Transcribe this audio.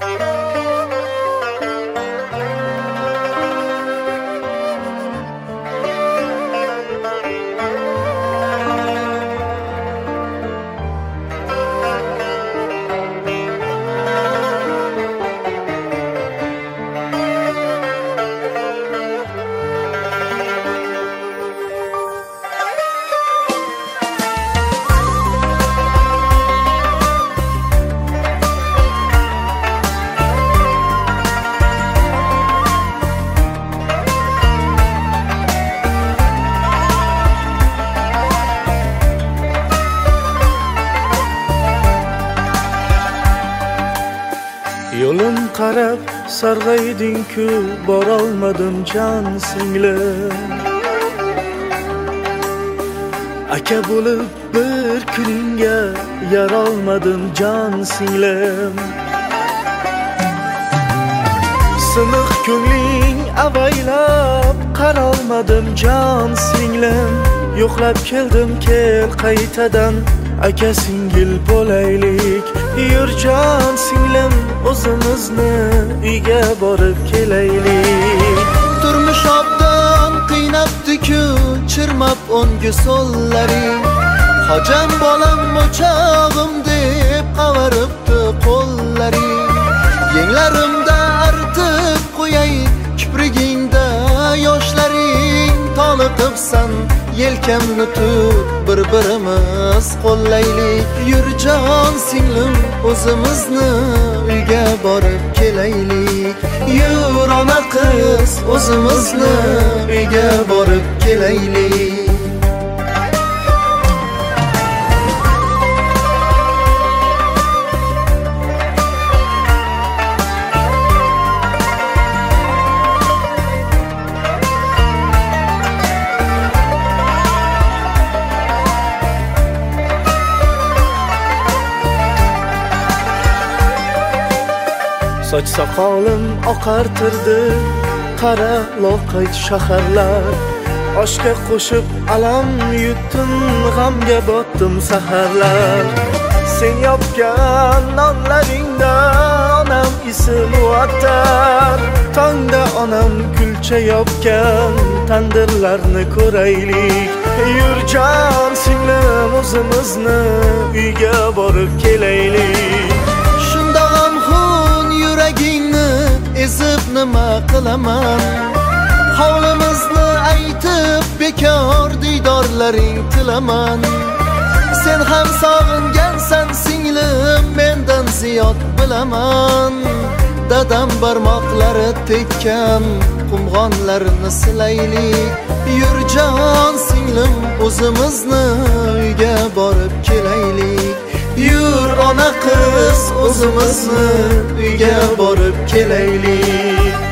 Yo'lim qarab sarg'ayding-ku, borolmadim jon singlim. Aka bo'lib bir kuningga yarolmadim jon singlim. Siniq ko'ngling avaylab qarolmadim jon singlim. Yo'qlab keldim, kel qaytadan aka singil bo'laylik. Yur jon singlim, o'zimizni uyga borib kelaylik. Turmush obdan qiynabdi-ku, chirmab o'ngi so'llaring. Hojam bolam o'chog'im deb qavaribdi qo'llaring. Yenglarimda artib qo'yay kiprigingda yoshlaring. Toliqibsan yelkamni tut, bir-birimiz qo'llaylik. Yur jon singlim, o'zimizni uyga borib kelaylik. Yur ona qiz, o'zimizni uyga borib kelaylik. Soch soqolim oqartirdi qara loqayd shaharlar. Oshga qo'shib alam yutdim, g'amga botdim saharlar. Sen yopgan nonlaringda onam isi muattar. Tongda onam kulcha yopgan tandirlarni ko'raylik. Yur jon singlim, o'zimizni uyga borib kelaylik. Yuragingni ezib nima qilaman? Hovlimizni aytib bekor diydorlaring tilaman. Sen ham sog'ingansan singlim, mendan ziyod bilaman. Dadam barmoqlari tekkan qumg'onlarni silaylik. Yur jon singlim, o'zimizni uyga borib kelaylik. Yur ona qiz, o'zimizni uyga borib kelaylik.